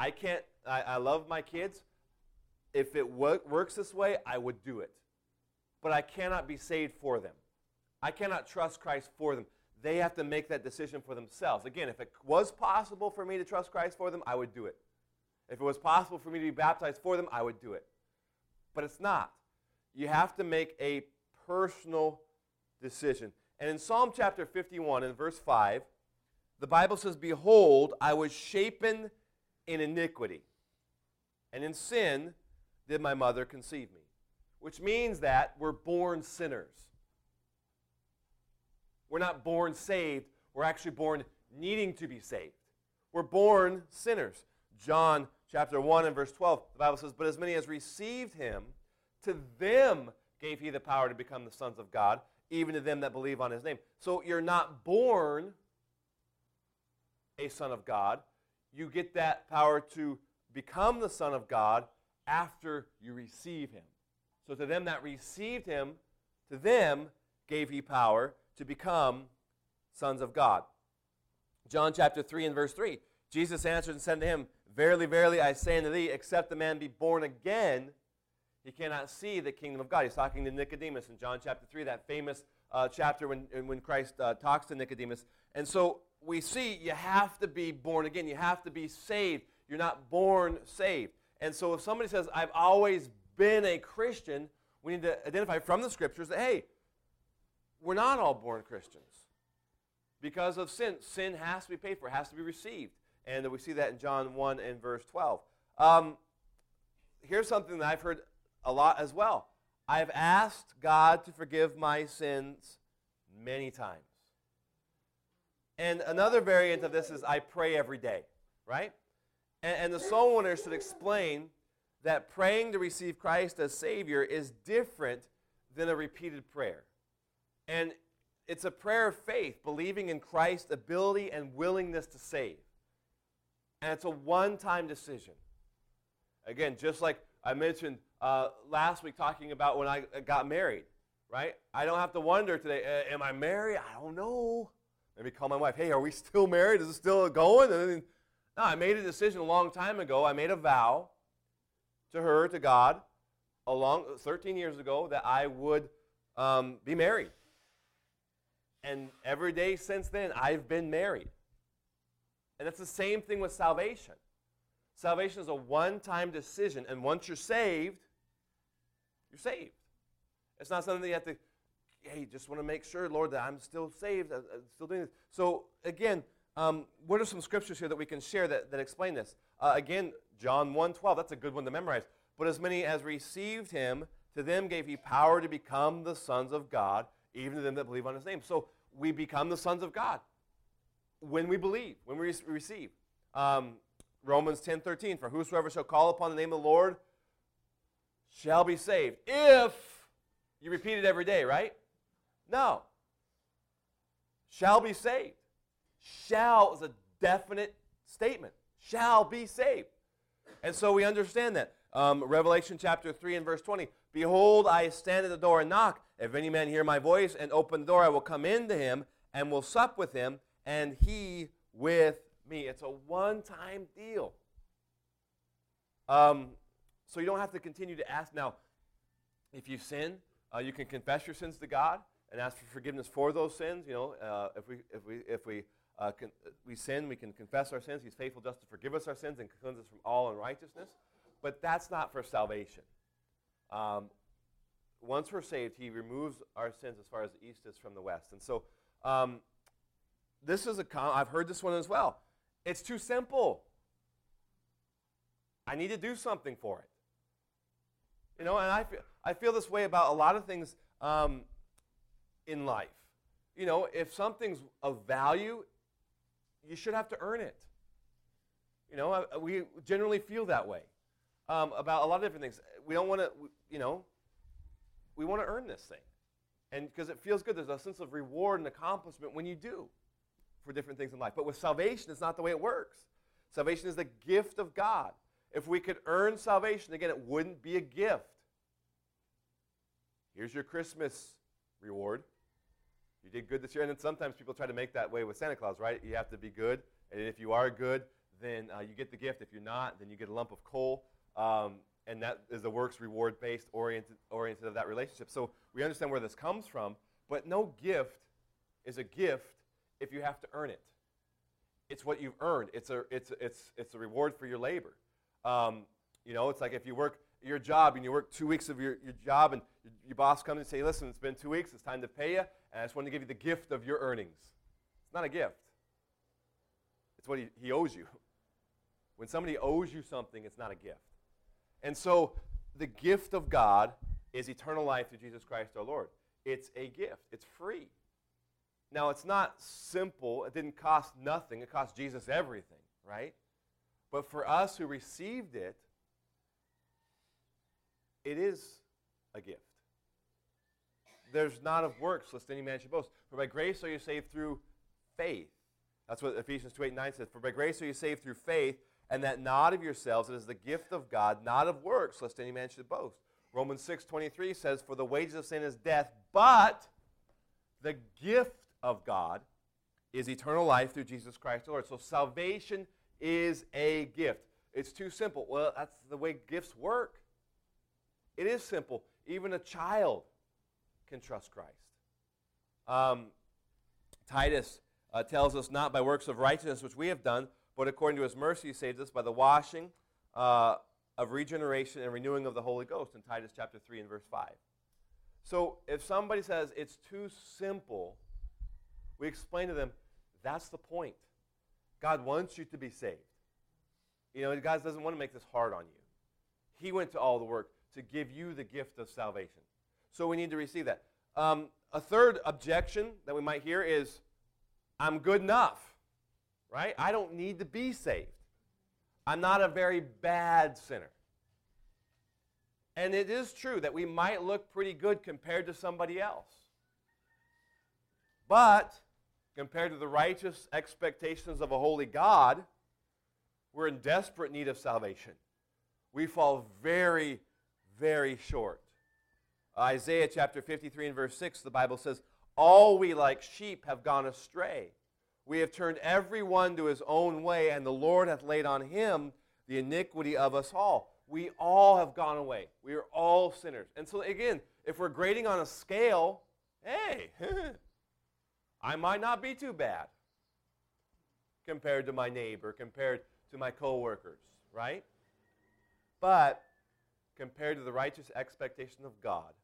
I love my kids. If it works this way, I would do it. But I cannot be saved for them. I cannot trust Christ for them. They have to make that decision for themselves. Again, if it was possible for me to trust Christ for them, I would do it. If it was possible for me to be baptized for them, I would do it. But it's not. You have to make a personal decision. And in Psalm chapter 51 and verse 5, the Bible says, "Behold, I was shapen in iniquity, and in sin did my mother conceive me." Which means that we're born sinners. We're not born saved. We're actually born needing to be saved. We're born sinners. John chapter 1 and verse 12, the Bible says, "But as many as received him, to them gave he the power to become the sons of God, even to them that believe on his name." So you're not born a son of God. You get that power to become the son of God after you receive him. So to them that received him, to them gave he power to become sons of God. John chapter 3 and verse 3, Jesus answered and said to him, "Verily, verily, I say unto thee, except the man be born again, he cannot see the kingdom of God." He's talking to Nicodemus in John chapter 3, that famous chapter when Christ talks to Nicodemus. And so we see you have to be born again. You have to be saved. You're not born saved. And so if somebody says, "I've always been a Christian," we need to identify from the Scriptures that, hey, we're not all born Christians. Because of sin. Sin has to be paid for. It has to be received. And we see that in John 1 and verse 12. Here's something that I've heard a lot as well. I've asked God to forgive my sins many times. And another variant of this is I pray every day, right? And the soul winner should explain that praying to receive Christ as Savior is different than a repeated prayer. And it's a prayer of faith, believing in Christ's ability and willingness to save. And it's a one-time decision. Again, just like I mentioned last week talking about when I got married, right? I don't have to wonder today, am I married? I don't know. Maybe call my wife, "Hey, are we still married? Is it still going?" No, I made a decision a long time ago. I made a vow to her, to God, 13 years ago, that I would be married. And every day since then, I've been married. And it's the same thing with salvation. Salvation is a one-time decision, and once you're saved, you're saved. It's not something that you have to, hey, just want to make sure, Lord, that I'm still saved, I'm still doing this. So, again, what are some scriptures here that we can share that explain this? Again, John 1:12, that's a good one to memorize. "But as many as received him, to them gave he power to become the sons of God, even to them that believe on his name." So we become the sons of God when we believe, when we receive. Romans 10:13, "For whosoever shall call upon the name of the Lord shall be saved." If you repeat it every day, right? No. Shall be saved. Shall is a definite statement. Shall be saved. And so we understand that. Revelation chapter 3 and verse 20, "Behold, I stand at the door and knock. If any man hear my voice and open the door, I will come into him and will sup with him, and he with me." It's a one-time deal. So you don't have to continue to ask. Now, if you sin, you can confess your sins to God and ask for forgiveness for those sins. You know, if we sin, we can confess our sins. He's faithful just to forgive us our sins and cleanse us from all unrighteousness. But that's not for salvation. Once we're saved, he removes our sins as far as the east is from the west. And so this is I've heard this one as well. It's too simple. I need to do something for it. You know, and I feel this way about a lot of things in life. You know, if something's of value, you should have to earn it. You know, we generally feel that way about a lot of different things. We don't want to, you know, we want to earn this thing. And because it feels good, there's a sense of reward and accomplishment when you do for different things in life. But with salvation, it's not the way it works. Salvation is the gift of God. If we could earn salvation, again, it wouldn't be a gift. Here's your Christmas reward. You did good this year. And then sometimes people try to make that way with Santa Claus, right? You have to be good. And if you are good, then you get the gift. If you're not, then you get a lump of coal. And that is the works reward-based oriented of that relationship. So we understand where this comes from, but no gift is a gift if you have to earn it. It's what you've earned. It's a reward for your labor. It's like if you work your job and you work 2 weeks of your job, and your boss comes and say, listen, it's been 2 weeks, it's time to pay you, and I just want to give you the gift of your earnings. It's not a gift. It's what he owes you. When somebody owes you something, it's not a gift. And so the gift of God is eternal life through Jesus Christ our Lord. It's a gift. It's free. Now, it's not simple. It didn't cost nothing. It cost Jesus everything, right? But for us who received it, it is a gift. There's not of works, lest any man should boast. For by grace are you saved through faith. That's what Ephesians 2:8-9 says. For by grace are you saved through faith, and that not of yourselves, it is the gift of God, not of works, lest any man should boast. Romans 6:23 says, for the wages of sin is death, but the gift of God is eternal life through Jesus Christ the Lord. So salvation is a gift. It's too simple. Well, that's the way gifts work. It is simple. Even a child can trust Christ. Titus tells us, not by works of righteousness which we have done, but according to his mercy he saved us by the washing of regeneration and renewing of the Holy Ghost in Titus chapter 3 and verse 5. So if somebody says it's too simple, we explain to them, that's the point. God wants you to be saved. God doesn't want to make this hard on you. He went to all the work to give you the gift of salvation. So we need to receive that. A third objection that we might hear is, I'm good enough. Right? I don't need to be saved. I'm not a very bad sinner. And it is true that we might look pretty good compared to somebody else. But compared to the righteous expectations of a holy God, we're in desperate need of salvation. We fall very, very short. Isaiah chapter 53 and verse 6, the Bible says, all we like sheep have gone astray. We have turned every one to his own way, and the Lord hath laid on him the iniquity of us all. We all have gone away. We are all sinners. And so again, if we're grading on a scale, hey, I might not be too bad compared to my neighbor, compared to my coworkers, right? But compared to the righteous expectation of God,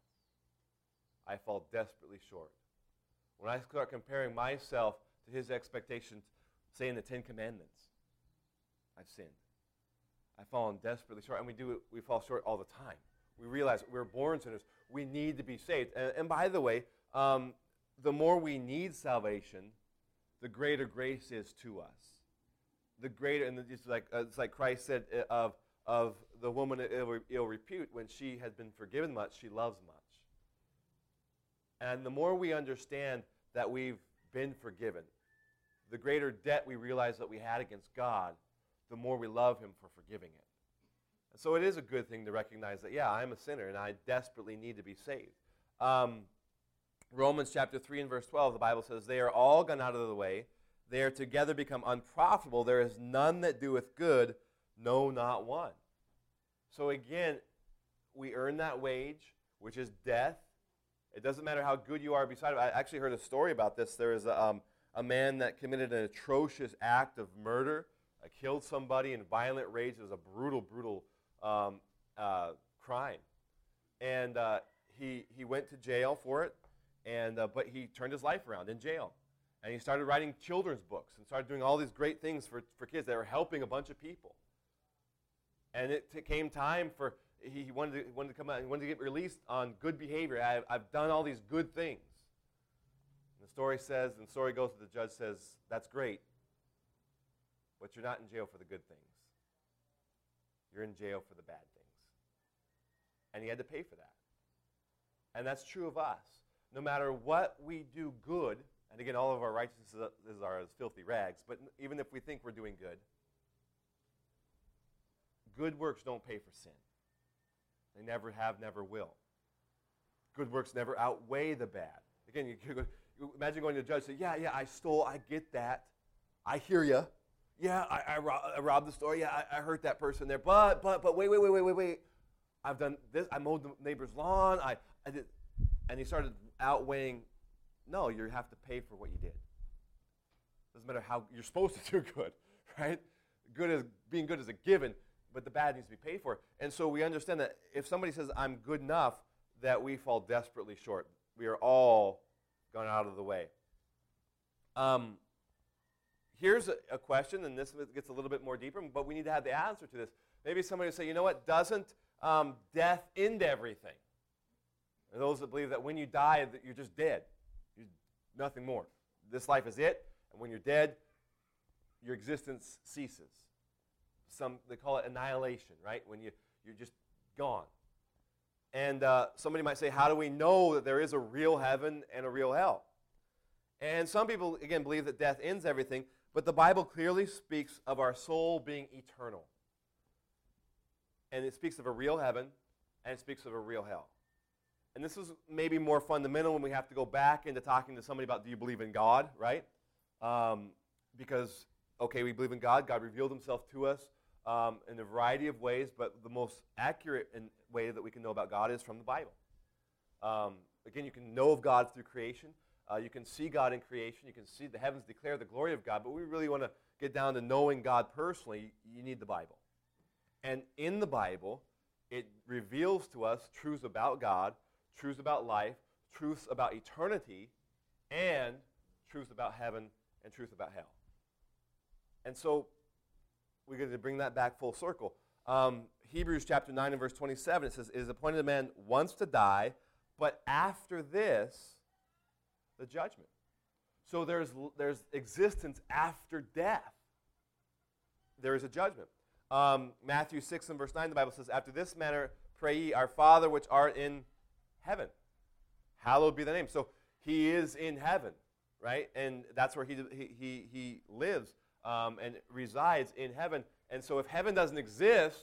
I fall desperately short. When I start comparing myself to his expectations, say in the Ten Commandments, I've sinned. I've fallen desperately short, and we fall short all the time. We realize we're born sinners. We need to be saved. And by the way, the more we need salvation, the greater grace is to us. The greater, and it's like Christ said of the woman of ill repute, when she has been forgiven much, she loves much. And the more we understand that we've been forgiven, the greater debt we realize that we had against God, the more we love him for forgiving it. And so it is a good thing to recognize that, yeah, I'm a sinner and I desperately need to be saved. Romans chapter 3 and verse 12, the Bible says, they are all gone out of the way. They are together become unprofitable. There is none that doeth good, no, not one. So again, we earn that wage, which is death. It doesn't matter how good you are beside it. I actually heard a story about this. There is a man that committed an atrocious act of murder, killed somebody in violent rage. It was a brutal, brutal crime. And he went to jail for it, but he turned his life around in jail. And he started writing children's books and started doing all these great things for kids that were helping a bunch of people. And it came time for, he wanted to come out, he wanted to get released on good behavior. I've done all these good things. And the story goes to the judge says, that's great, but you're not in jail for the good things. You're in jail for the bad things. And he had to pay for that. And that's true of us. No matter what we do good, and again, all of our righteousnesses are as filthy rags, but even if we think we're doing good, good works don't pay for sin. They never have, never will. Good works never outweigh the bad. Again, you imagine going to the judge and say, yeah, I stole, I get that. I hear you. yeah, I robbed the store. Yeah, I hurt that person there. But wait. I've done this. I mowed the neighbor's lawn. I did. And he started outweighing, no, you have to pay for what you did. Doesn't matter how, you're supposed to do good, right? Being good is a given, but the bad needs to be paid for. And so we understand that if somebody says, I'm good enough, that we fall desperately short. We are all gone out of the way. Here's a question, and this gets a little bit more deeper, but we need to have the answer to this. Maybe somebody will say, you know what, doesn't death end everything? And those that believe that when you die, that you're just dead. You're nothing more. This life is it, and when you're dead, your existence ceases. They call it annihilation, right? When you're just gone. And somebody might say, how do we know that there is a real heaven and a real hell? And some people, again, believe that death ends everything, but the Bible clearly speaks of our soul being eternal. And it speaks of a real heaven, and it speaks of a real hell. And this is maybe more fundamental when we have to go back into talking to somebody about, do you believe in God, right? Because, okay, we believe in God. God revealed himself to us in a variety of ways, but the most accurate way that we can know about God is from the Bible. Again, you can know of God through creation. You can see God in creation. You can see the heavens declare the glory of God. But we really want to get down to knowing God personally. You need the Bible. And in the Bible, it reveals to us truths about God, truths about life, truths about eternity, and truths about heaven and truth about hell. And so we're going to bring that back full circle. Hebrews chapter 9 and verse 27, it says, it is appointed a man once to die, but after this, the judgment. So there's existence after death. There is a judgment. Matthew 6 and verse 9, the Bible says, after this manner pray ye, our Father which art in heaven. Hallowed be thy name. So he is in heaven, right? And that's where he lives and resides in heaven. And so if heaven doesn't exist,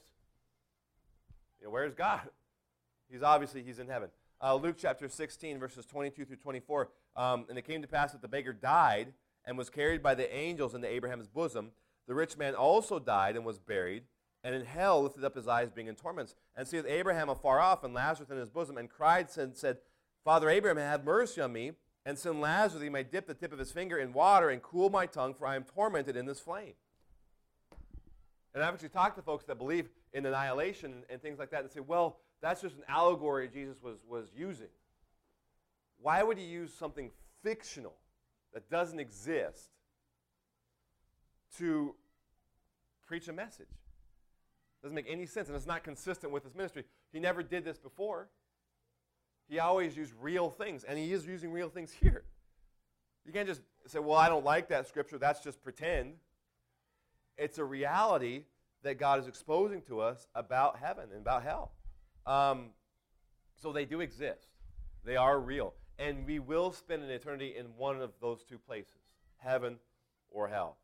where's God? He's in heaven. Luke chapter 16, verses 22 through 24. And it came to pass that the beggar died and was carried by the angels into Abraham's bosom. The rich man also died and was buried, and in hell lifted up his eyes, being in torments, and seeth Abraham afar off, and Lazarus in his bosom, and cried and said, Father Abraham, have mercy on me, and send Lazarus that he may dip the tip of his finger in water and cool my tongue, for I am tormented in this flame. And I've actually talked to folks that believe in annihilation and things like that, and say, well, that's just an allegory Jesus was using. Why would he use something fictional that doesn't exist to preach a message? Doesn't make any sense, and it's not consistent with his ministry. He never did this before. He always used real things, and he is using real things here. You can't just say, well, I don't like that scripture, that's just pretend. It's a reality that God is exposing to us about heaven and about hell. So they do exist. They are real. And we will spend an eternity in one of those two places, heaven or hell.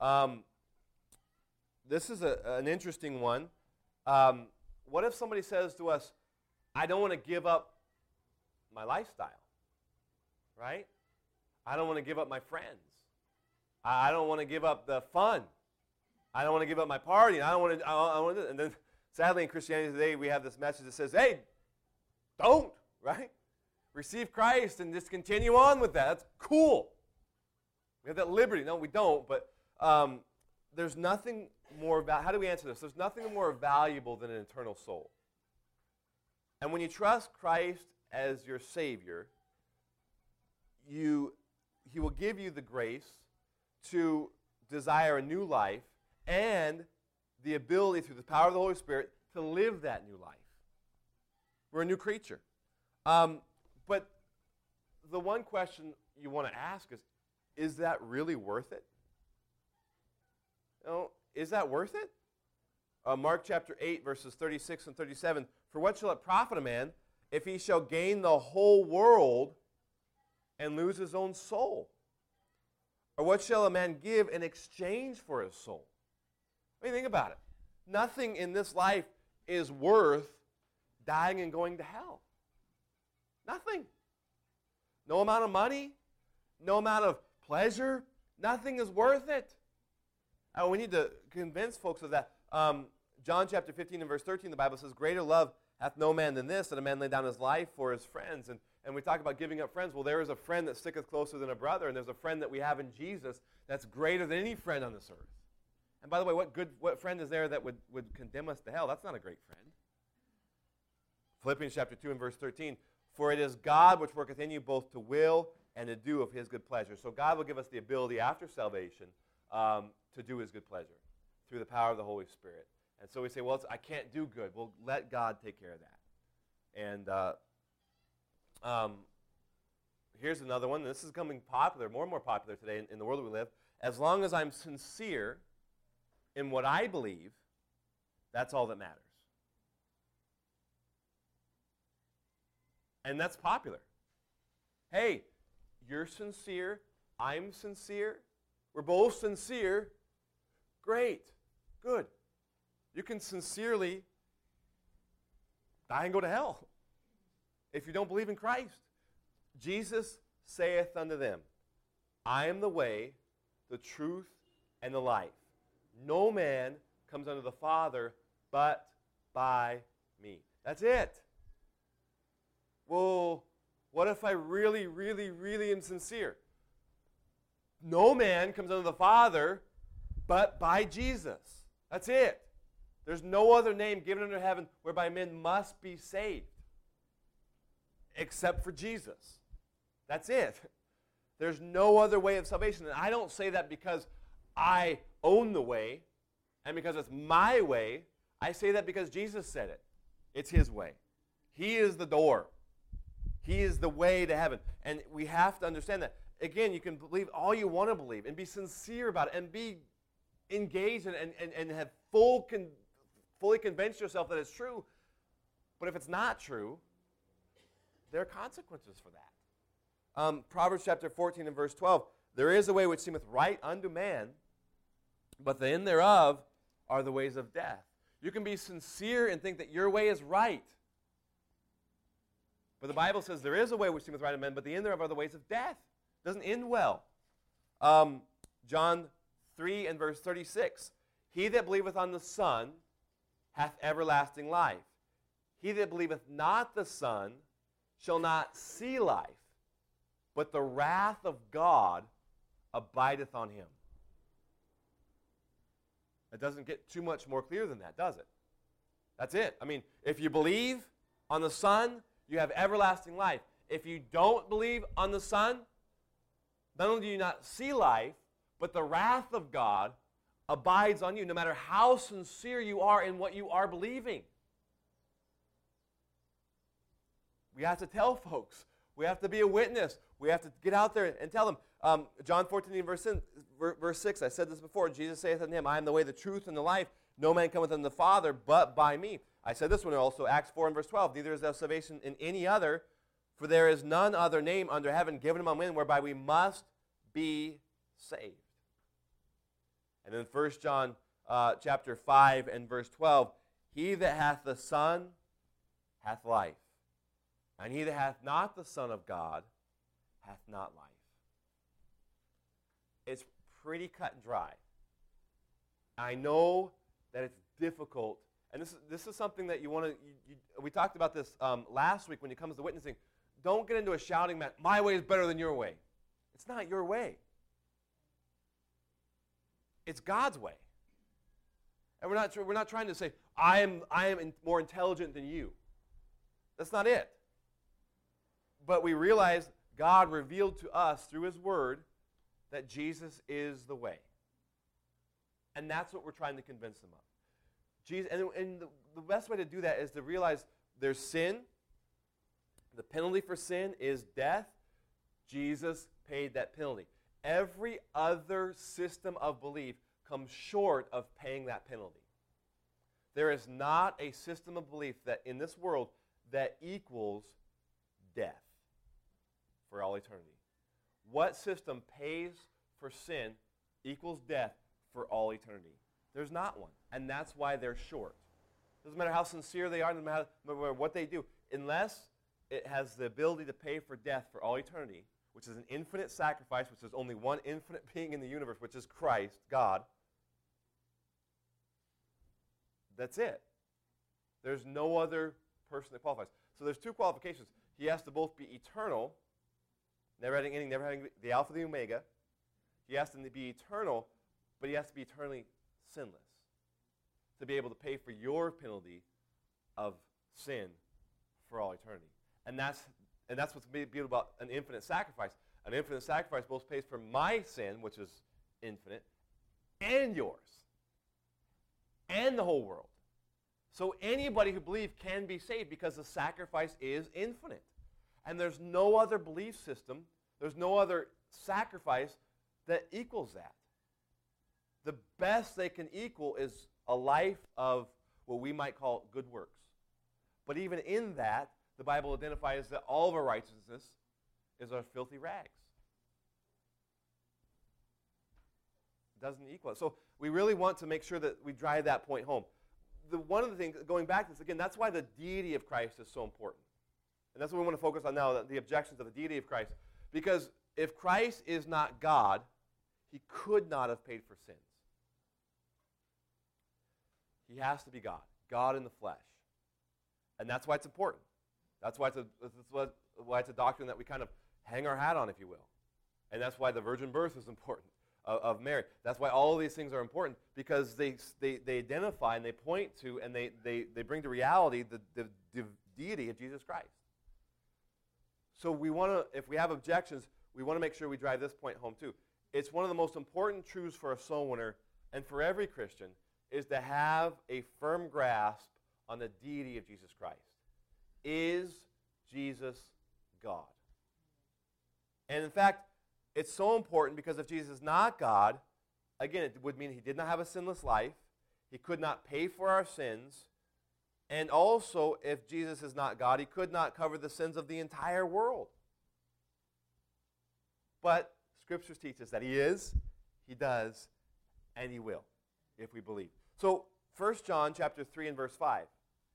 This is an interesting one. What if somebody says to us, I don't want to give up my lifestyle, right? I don't want to give up my friends. I don't want to give up the fun. I don't want to give up my party. I want to. And then, sadly, in Christianity today, we have this message that says, hey, don't, right? Receive Christ and just continue on with that. That's cool. We have that liberty. No, we don't, but there's nothing more how do we answer this? There's nothing more valuable than an eternal soul. And when you trust Christ as your Savior, He will give you the grace to desire a new life and the ability through the power of the Holy Spirit to live that new life. We're a new creature. But the one question you want to ask is that really worth it? Is that worth it? Mark chapter 8, verses 36 and 37. For what shall it profit a man if he shall gain the whole world and lose his own soul? Or what shall a man give in exchange for his soul? I mean, think about it. Nothing in this life is worth dying and going to hell. Nothing. No amount of money, no amount of pleasure, nothing is worth it. We need to convince folks of that. John chapter 15 and verse 13, the Bible says, greater love hath no man than this, that a man lay down his life for his friends. And we talk about giving up friends. Well, there is a friend that sticketh closer than a brother, and there's a friend that we have in Jesus that's greater than any friend on this earth. And by the way, what friend is there that would condemn us to hell? That's not a great friend. Philippians chapter 2 and verse 13, for it is God which worketh in you both to will and to do of his good pleasure. So God will give us the ability after salvation to do his good pleasure through the power of the Holy Spirit. And so we say, well, I can't do good. Well, let God take care of that. And here's another one. This is becoming popular, more and more popular today in the world that we live. As long as I'm sincere in what I believe, that's all that matters. And that's popular. Hey, you're sincere. I'm sincere. We're both sincere. Great. Good. You can sincerely die and go to hell if you don't believe in Christ. Jesus saith unto them, I am the way, the truth, and the life. No man comes unto the Father but by me. That's it. Well, what if I really, really, really am sincere? No man comes unto the Father but by Jesus. That's it. There's no other name given under heaven whereby men must be saved except for Jesus. That's it. There's no other way of salvation. And I don't say that because I own the way and because it's my way. I say that because Jesus said it. It's his way. He is the door. He is the way to heaven. And we have to understand that. Again, you can believe all you want to believe and be sincere about it and be engaged and have fully convinced yourself that it's true. But if it's not true, there are consequences for that. Proverbs chapter 14 and verse 12, there is a way which seemeth right unto man, but the end thereof are the ways of death. You can be sincere and think that your way is right. But the Bible says there is a way which seemeth right unto men, but the end thereof are the ways of death. It doesn't end well. John 3 and verse 36, he that believeth on the Son hath everlasting life. He that believeth not the Son shall not see life, but the wrath of God abideth on him. It doesn't get too much more clear than that, does it? That's it. I mean, if you believe on the Son, you have everlasting life. If you don't believe on the Son, not only do you not see life, but the wrath of God abides on you, no matter how sincere you are in what you are believing. We have to tell folks. We have to be a witness. We have to get out there and tell them. John 14, verse 6, I said this before. Jesus saith unto him, I am the way, the truth, and the life. No man cometh unto the Father but by me. I said this one also, Acts 4 and verse 12. Neither is there salvation in any other, for there is none other name under heaven given among men whereby we must be saved. And then 1 John chapter 5 and verse 12, he that hath the Son hath life, and he that hath not the Son of God hath not life. It's pretty cut and dry. I know that it's difficult, and this is something that you want to, we talked about this last week when it comes to witnessing. Don't get into a shouting match, my way is better than your way. It's not your way. It's God's way. And we're not trying to say, I am more intelligent than you. That's not it. But we realize God revealed to us through his word that Jesus is the way. And that's what we're trying to convince them of. Jesus, and the best way to do that is to realize there's sin. The penalty for sin is death. Jesus paid that penalty. Every other system of belief comes short of paying that penalty. There is not a system of belief that in this world that equals death for all eternity. What system pays for sin equals death for all eternity? There's not one. And that's why they're short. Doesn't matter how sincere they are, doesn't matter what they do, unless it has the ability to pay for death for all eternity, which is an infinite sacrifice, which is only one infinite being in the universe, which is Christ, God. That's it. There's no other person that qualifies. So there's two qualifications. He has to both be eternal, never having ending, never having the Alpha, the Omega. He has to be eternal, but he has to be eternally sinless to be able to pay for your penalty of sin for all eternity. And that's what's beautiful about an infinite sacrifice. An infinite sacrifice both pays for my sin, which is infinite, and yours, and the whole world. So anybody who believes can be saved because the sacrifice is infinite. And there's no other belief system, there's no other sacrifice that equals that. The best they can equal is a life of what we might call good works. But even in that, the Bible identifies that all of our righteousness is our filthy rags. It doesn't equal it. So we really want to make sure that we drive that point home. One of the things, going back to this again, that's why the deity of Christ is so important. And that's what we want to focus on now, the objections of the deity of Christ. Because if Christ is not God, he could not have paid for sins. He has to be God, God in the flesh. And that's why it's important. That's why it's a doctrine that we kind of hang our hat on, if you will. And that's why the virgin birth is important of Mary. That's why all of these things are important, because they identify and they point to and they bring to reality the deity of Jesus Christ. So we want to, if we have objections, we want to make sure we drive this point home too. It's one of the most important truths for a soul winner and for every Christian is to have a firm grasp on the deity of Jesus Christ. Is Jesus God? And in fact, it's so important because if Jesus is not God, again, it would mean he did not have a sinless life. He could not pay for our sins. And also, if Jesus is not God, he could not cover the sins of the entire world. But Scriptures teach us that he is, he does, and he will, if we believe. So, 1 John chapter 3 and verse 5.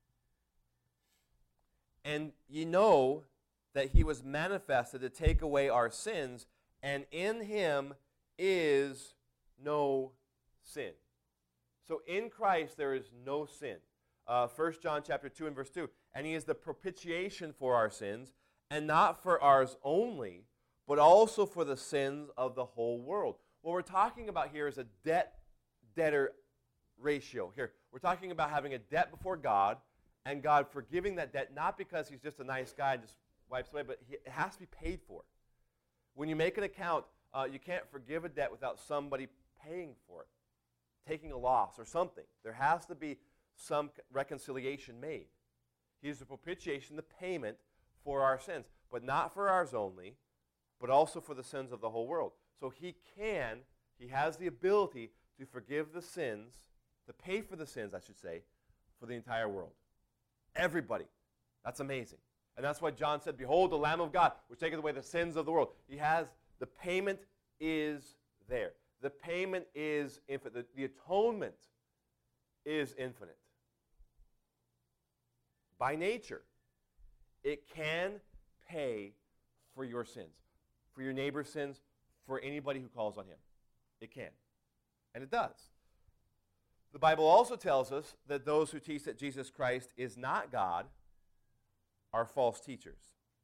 And ye know that he was manifested to take away our sins, and in him is no sin. So in Christ there is no sin. 1 John chapter 2 and verse 2. And he is the propitiation for our sins, and not for ours only, but also for the sins of the whole world. What we're talking about here is a debt-debtor ratio. Here, we're talking about having a debt before God, and God forgiving that debt, not because he's just a nice guy and just wipes away, but it has to be paid for. When you make an account, you can't forgive a debt without somebody paying for it, taking a loss or something. There has to be some reconciliation made. He is the propitiation, the payment for our sins, but not for ours only, but also for the sins of the whole world. So he has the ability to forgive the sins, to pay for the sins, I should say, for the entire world. Everybody. That's amazing. And that's why John said, behold, the Lamb of God, which taketh away the sins of the world. The payment is there. The payment is infinite. The atonement is infinite. By nature, it can pay for your sins, for your neighbor's sins, for anybody who calls on him. It can. And it does. The Bible also tells us that those who teach that Jesus Christ is not God are false teachers.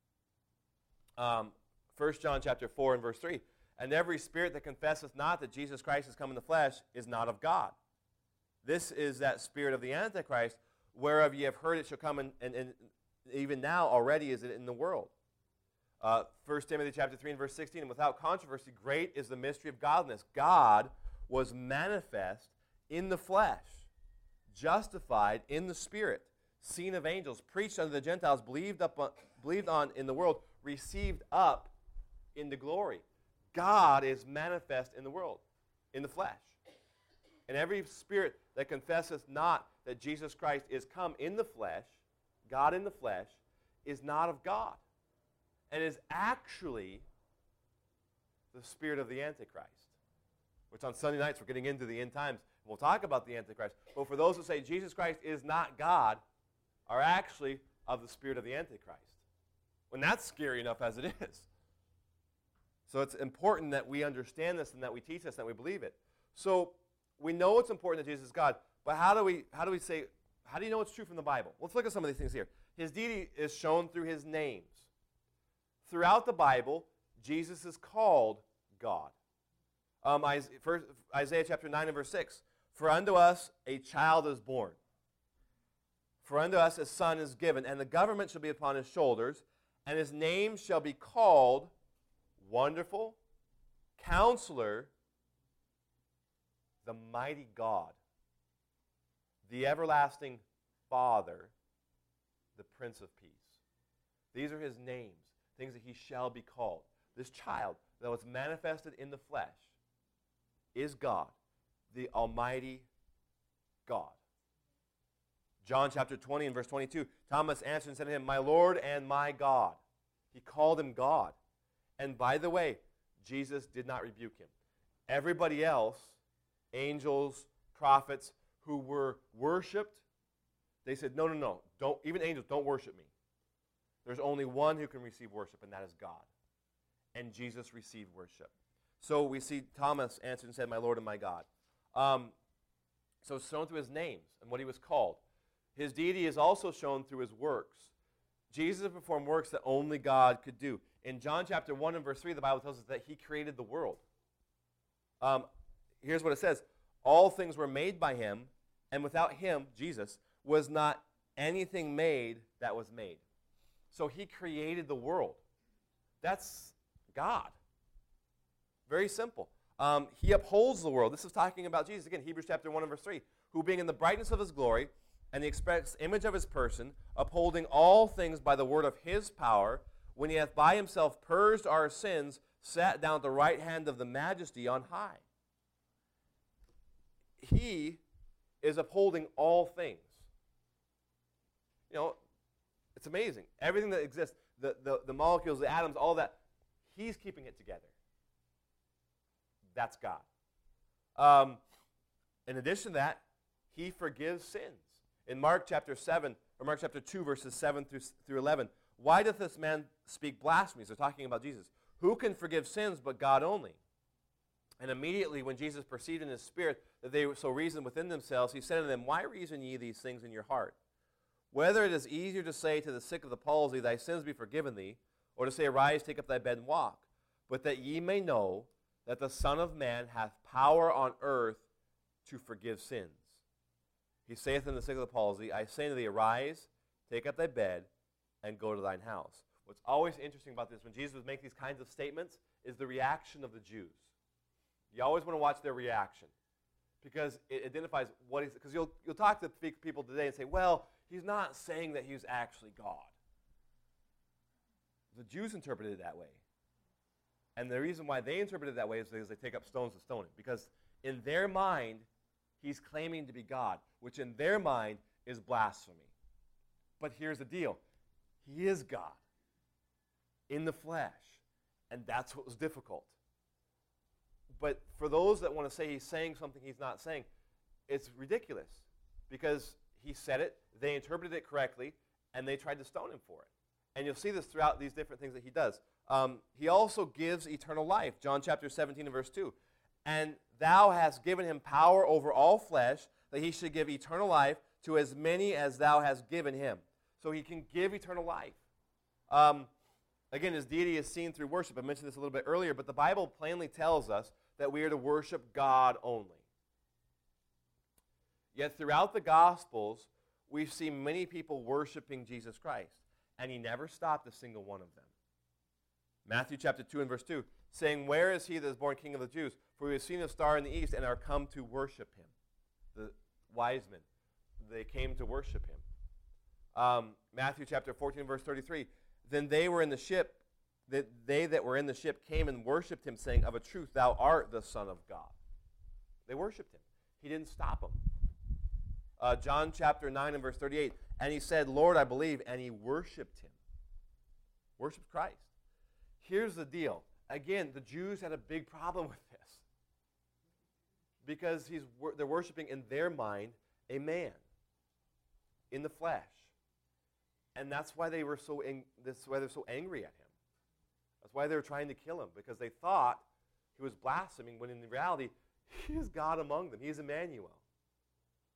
1 John chapter 4 and verse 3. And every spirit that confesseth not that Jesus Christ is come in the flesh is not of God. This is that spirit of the Antichrist, whereof ye have heard it shall come, and even now already is it in the world. 1 Timothy chapter 3 and verse 16. And without controversy, great is the mystery of godliness. God was manifest in the flesh, justified in the spirit, seen of angels, preached unto the Gentiles, believed on in the world, received up into glory. God is manifest in the world, in the flesh. And every spirit that confesseth not that Jesus Christ is come in the flesh, God in the flesh, is not of God, and is actually the spirit of the Antichrist, which on Sunday nights we're getting into the end times. We'll talk about the Antichrist. But for those who say Jesus Christ is not God, are actually of the spirit of the Antichrist. When that's scary enough as it is. So it's important that we understand this and that we teach this and that we believe it. So we know it's important that Jesus is God, But how do we say, how do you know it's true from the Bible? Let's look at some of these things here. His deity is shown through his names. Throughout the Bible, Jesus is called God. Isaiah chapter 9 and verse 6. For unto us a child is born. For unto us a son is given, and the government shall be upon his shoulders, and his name shall be called Wonderful, Counselor, the Mighty God, the Everlasting Father, the Prince of Peace. These are his names, things that he shall be called. This child that was manifested in the flesh is God, the Almighty God. John chapter 20 and verse 22, Thomas answered and said to him, My Lord and my God. He called him God. And by the way, Jesus did not rebuke him. Everybody else, angels, prophets who were worshipped, they said, no, don't, even angels, don't worship me. There's only one who can receive worship, and that is God. And Jesus received worship. So we see Thomas answered and said, My Lord and my God. So it's shown through his names and what he was called. His deity is also shown through his works. Jesus performed works that only God could do. In John chapter 1 and verse 3, the Bible tells us that he created the world. Here's what it says. All things were made by him, and without him, Jesus, was not anything made that was made. So he created the world. That's God. Very simple. He upholds the world. This is talking about Jesus. Again, Hebrews chapter 1 and verse 3. Who being in the brightness of his glory and the express image of his person, upholding all things by the word of his power, when he hath by himself purged our sins, sat down at the right hand of the majesty on high. He is upholding all things. You know, it's amazing. Everything that exists, the molecules, the atoms, all that, he's keeping it together. That's God. In addition to that, he forgives sins. In Mark chapter 2, verses 7 through 11, why doth this man speak blasphemies? They're talking about Jesus. Who can forgive sins but God only? And immediately when Jesus perceived in his spirit that they so reasoned within themselves, he said to them, Why reason ye these things in your heart? Whether it is easier to say to the sick of the palsy, Thy sins be forgiven thee, or to say, Arise, take up thy bed and walk. But that ye may know that the Son of Man hath power on earth to forgive sins. He saith unto the sick of the palsy, I say unto thee, Arise, take up thy bed, and go to thine house. What's always interesting about this, when Jesus would make these kinds of statements, is the reaction of the Jews. You always want to watch their reaction, because it identifies what he's, because you'll talk to people today and say, well, he's not saying that he's actually God. The Jews interpreted it that way. And the reason why they interpret it that way is because they take up stones to stone him. Because in their mind, he's claiming to be God, which in their mind is blasphemy. But here's the deal. He is God in the flesh. And that's what was difficult. But for those that want to say he's saying something he's not saying, it's ridiculous. Because he said it, they interpreted it correctly, and they tried to stone him for it. And you'll see this throughout these different things that he does. He also gives eternal life. John chapter 17 and verse 2. And thou hast given him power over all flesh, that he should give eternal life to as many as thou hast given him. So he can give eternal life. Again, his deity is seen through worship. I mentioned this a little bit earlier, but the Bible plainly tells us that we are to worship God only. Yet throughout the Gospels, we see many people worshiping Jesus Christ, and he never stopped a single one of them. Matthew chapter 2 and verse 2, saying, Where is he that is born King of the Jews? For we have seen a star in the east and are come to worship him. The wise men, they came to worship him. Matthew chapter 14 verse 33, Then they were in the ship, they that were in the ship came and worshipped him, saying, Of a truth, thou art the Son of God. They worshipped him. He didn't stop them. John chapter 9 and verse 38, And he said, Lord, I believe, and he worshipped him. Worshipped Christ. Here's the deal. Again, the Jews had a big problem with this because they're worshiping in their mind a man in the flesh. And that's why they're so angry at him. That's why they were trying to kill him, because they thought he was blaspheming when in reality he is God among them. He is Emmanuel.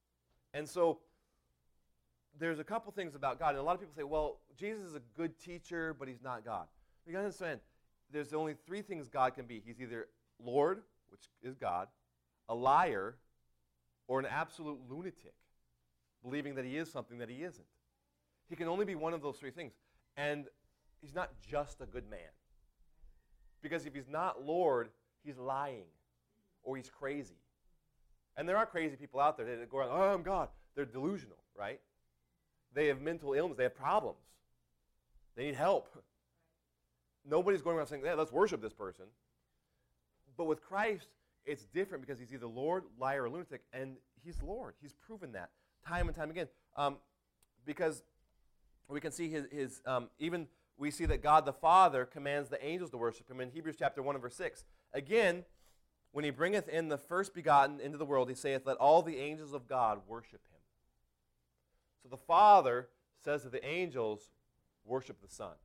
And so there's a couple things about God. And a lot of people say, well, Jesus is a good teacher, but he's not God. You got to understand, there's only three things God can be. He's either Lord, which is God, a liar, or an absolute lunatic, believing that he is something that he isn't. He can only be one of those three things. And he's not just a good man. Because if he's not Lord, he's lying, or he's crazy. And there are crazy people out there that go around, oh, I'm God. They're delusional, right? They have mental illness. They have problems. They need help. Nobody's going around saying, yeah, let's worship this person. But with Christ, it's different because he's either Lord, liar, or lunatic, and he's Lord. He's proven that time and time again. Because we can see even we see that God the Father commands the angels to worship him in Hebrews chapter 1 and verse 6. Again, when he bringeth in the first begotten into the world, he saith, let all the angels of God worship him. So the Father says that the angels worship the Son.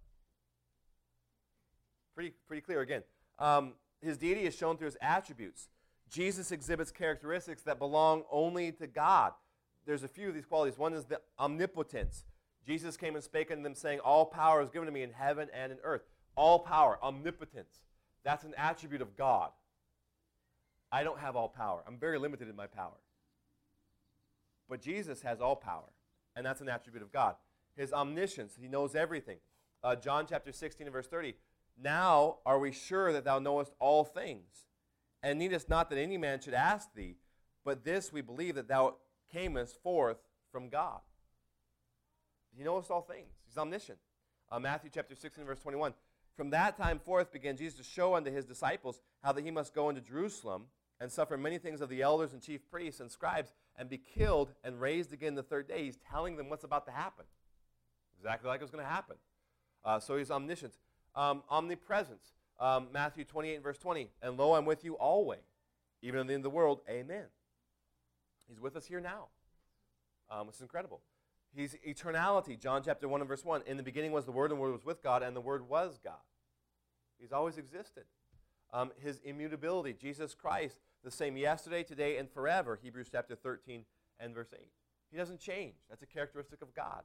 Pretty clear again. His deity is shown through his attributes. Jesus exhibits characteristics that belong only to God. There's a few of these qualities. One is the omnipotence. Jesus came and spake unto them, saying, all power is given to me in heaven and in earth. All power, omnipotence. That's an attribute of God. I don't have all power. I'm very limited in my power. But Jesus has all power, and that's an attribute of God. His omniscience, he knows everything. John chapter 16 and verse 30, now are we sure that thou knowest all things, and needest not that any man should ask thee, but this we believe, that thou camest forth from God. He knows all things. He's omniscient. Matthew chapter 16 verse 21, from that time forth began Jesus to show unto his disciples how that he must go into Jerusalem and suffer many things of the elders and chief priests and scribes, and be killed and raised again the third day. He's telling them what's about to happen. Exactly like it was going to happen. So he's omniscient. Omnipresence. Matthew 28 and verse 20. And lo, I'm with you always, even in the end of the world. Amen. He's with us here now. It's incredible. He's eternality. John chapter 1 and verse 1. In the beginning was the Word, and the Word was with God, and the Word was God. He's always existed. His immutability. Jesus Christ, the same yesterday, today, and forever. Hebrews chapter 13 and verse 8. He doesn't change. That's a characteristic of God.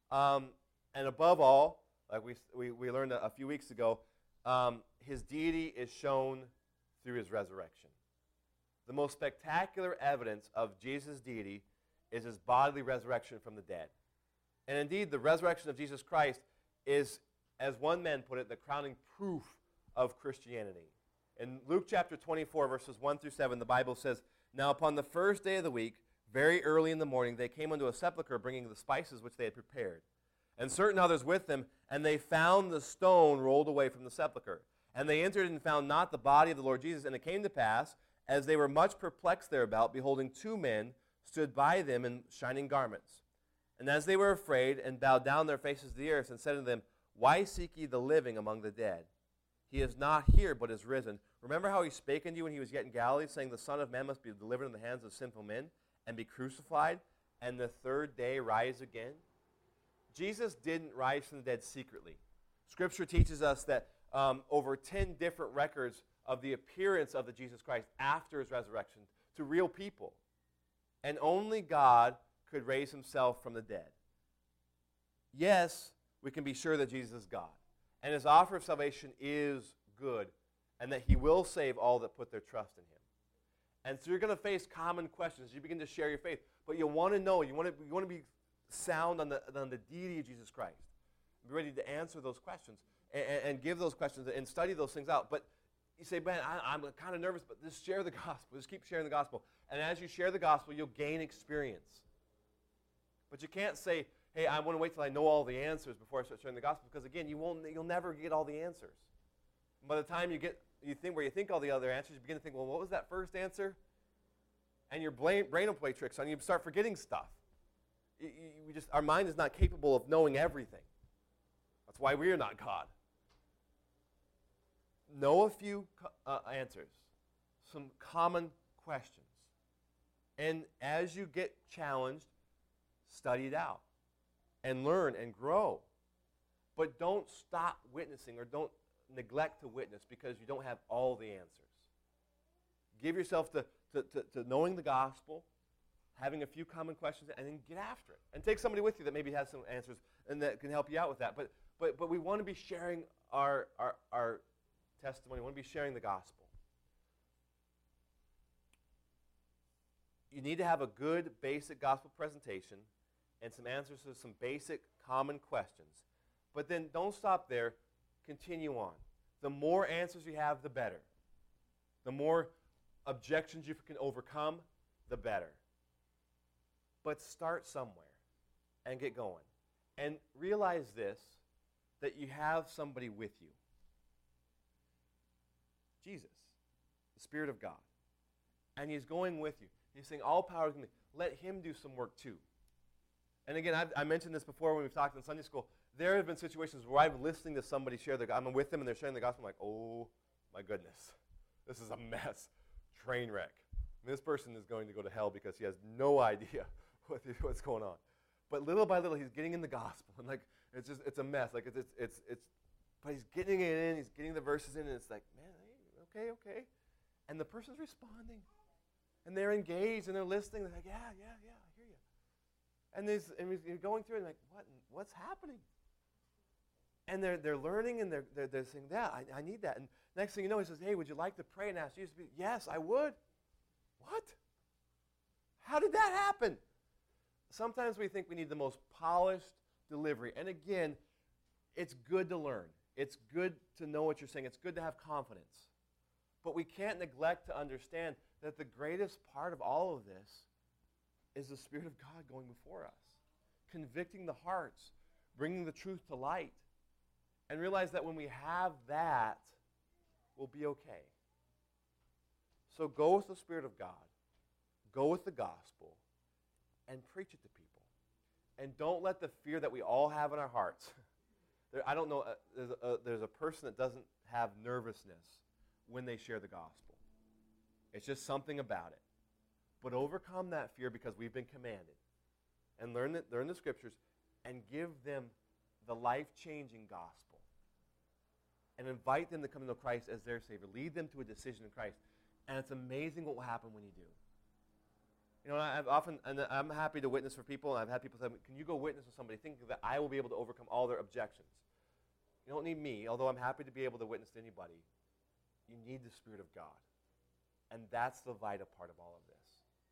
And above all, like we learned a few weeks ago, his deity is shown through his resurrection. The most spectacular evidence of Jesus' deity is his bodily resurrection from the dead. And indeed, the resurrection of Jesus Christ is, as one man put it, the crowning proof of Christianity. In Luke chapter 24, verses 1 through 7, the Bible says, now upon the first day of the week, very early in the morning, they came unto a sepulchre, bringing the spices which they had prepared, and certain others with them, and they found the stone rolled away from the sepulchre. And they entered and found not the body of the Lord Jesus. And it came to pass, as they were much perplexed thereabout, beholding two men stood by them in shining garments. And as they were afraid, and bowed down their faces to the earth, and said unto them, why seek ye the living among the dead? He is not here, but is risen. Remember how he spake unto you when he was yet in Galilee, saying, the Son of Man must be delivered in the hands of sinful men, and be crucified, and the third day rise again? Jesus didn't rise from the dead secretly. Scripture teaches us that over 10 different records of the appearance of the Jesus Christ after his resurrection to real people. And only God could raise himself from the dead. Yes, we can be sure that Jesus is God. And his offer of salvation is good, and that he will save all that put their trust in him. And so you're going to face common questions as you begin to share your faith. But you want to know, you want to be sound on the deity of Jesus Christ. Be ready to answer those questions and give those questions and study those things out. But you say, man, I'm kind of nervous, but just share the gospel. Just keep sharing the gospel. And as you share the gospel, you'll gain experience. But you can't say, hey, I want to wait till I know all the answers before I start sharing the gospel, because again, you'll never get all the answers. And by the time you think all the other answers, you begin to think, well, what was that first answer? And your brain will play tricks on you. You start forgetting stuff. Our mind is not capable of knowing everything. That's why we are not God. Know a few answers, some common questions. And as you get challenged, study it out and learn and grow. But don't stop witnessing, or don't neglect to witness because you don't have all the answers. Give yourself to knowing the gospel, having a few common questions, and then get after it. And take somebody with you that maybe has some answers and that can help you out with that. But we want to be sharing our testimony. We want to be sharing the gospel. You need to have a good basic gospel presentation and some answers to some basic common questions. But then don't stop there. Continue on. The more answers you have, the better. The more objections you can overcome, the better. But start somewhere and get going. And realize this, that you have somebody with you. Jesus, the Spirit of God. And He's going with you. He's saying, all power is in me. Let Him do some work too. And again, I mentioned this before when we've talked in Sunday school. There have been situations where I'm listening to somebody share the gospel. I'm with them and they're sharing the gospel. I'm like, oh my goodness. This is a mess. Train wreck. I mean, this person is going to go to hell because he has no idea what's going on. But little by little, he's getting in the gospel. And like, it's a mess. Like but he's getting it in. He's getting the verses in. And it's like, man, okay. And the person's responding. And they're engaged and they're listening. They're like, yeah, I hear you. And you're going through it and like, what's happening? And they're learning and they're saying, yeah, I need that. And next thing you know, he says, hey, would you like to pray and ask Jesus to be? Yes, I would. What? How did that happen? Sometimes we think we need the most polished delivery. And again, it's good to learn. It's good to know what you're saying. It's good to have confidence. But we can't neglect to understand that the greatest part of all of this is the Spirit of God going before us, convicting the hearts, bringing the truth to light, and realize that when we have that, we'll be okay. So go with the Spirit of God, go with the gospel, and preach it to people. And don't let the fear that we all have in our hearts. I don't know, there's a person that doesn't have nervousness when they share the gospel. It's just something about it. But overcome that fear because we've been commanded. And learn the scriptures and give them the life-changing gospel. And invite them to come to know Christ as their Savior. Lead them to a decision in Christ. And it's amazing what will happen when you do. You know, I'm happy to witness for people, and I've had people say, can you go witness with somebody thinking that I will be able to overcome all their objections? You don't need me, although I'm happy to be able to witness to anybody. You need the Spirit of God. And that's the vital part of all of this.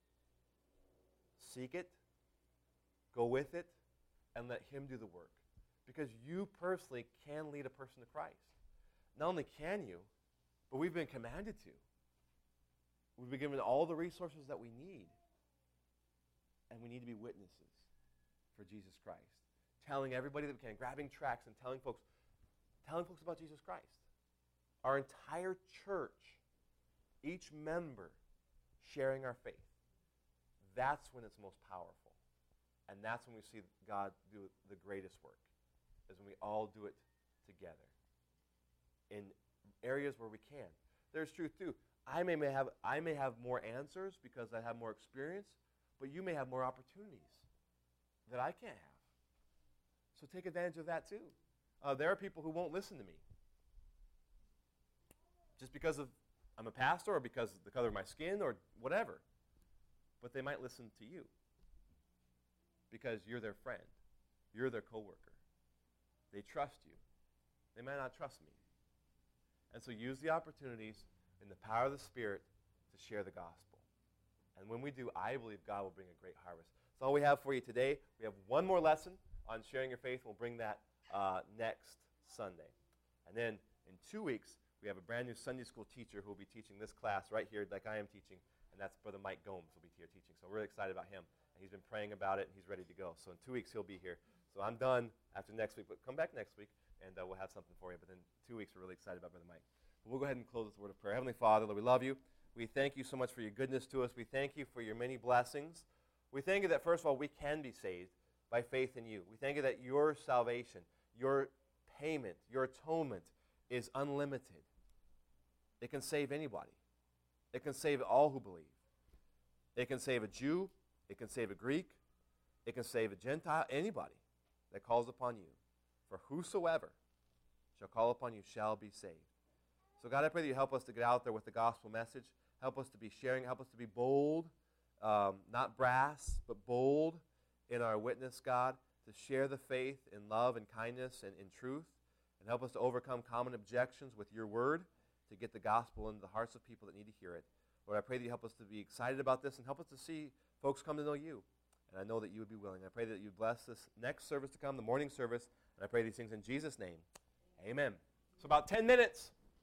Seek it, go with it, and let Him do the work. Because you personally can lead a person to Christ. Not only can you, but we've been commanded to. We've been given all the resources that we need. And we need to be witnesses for Jesus Christ. Telling everybody that we can, grabbing tracts and telling folks about Jesus Christ. Our entire church, each member sharing our faith. That's when it's most powerful. And that's when we see God do the greatest work, is when we all do it together in areas where we can. There's truth too. I may have more answers because I have more experience, but you may have more opportunities that I can't have. So take advantage of that too. There are people who won't listen to me just because I'm a pastor or because of the color of my skin or whatever. But they might listen to you because you're their friend. You're their coworker. They trust you. They might not trust me. And so use the opportunities in the power of the Spirit to share the gospel. And when we do, I believe God will bring a great harvest. That's all we have for you today. We have one more lesson on sharing your faith. We'll bring that next Sunday. And then in 2 weeks, we have a brand new Sunday school teacher who will be teaching this class right here like I am teaching. And that's Brother Mike Gomes will be here teaching. So we're really excited about him. And he's been praying about it, and he's ready to go. So in 2 weeks, he'll be here. So I'm done after next week. But come back next week, and we'll have something for you. But in 2 weeks, we're really excited about Brother Mike. But we'll go ahead and close with a word of prayer. Heavenly Father, Lord, we love you. We thank you so much for your goodness to us. We thank you for your many blessings. We thank you that, first of all, we can be saved by faith in you. We thank you that your salvation, your payment, your atonement is unlimited. It can save anybody. It can save all who believe. It can save a Jew. It can save a Greek. It can save a Gentile, anybody that calls upon you. For whosoever shall call upon you shall be saved. So God, I pray that you help us to get out there with the gospel message. Help us to be sharing. Help us to be bold not brass, but bold in our witness, God, to share the faith in love and kindness and in truth, and help us to overcome common objections with your word to get the gospel into the hearts of people that need to hear it. Lord, I pray that you help us to be excited about this and help us to see folks come to know you. And I know that you would be willing. I pray that you bless this next service to come, the morning service, and I pray these things in Jesus' name. Amen. So about 10 minutes.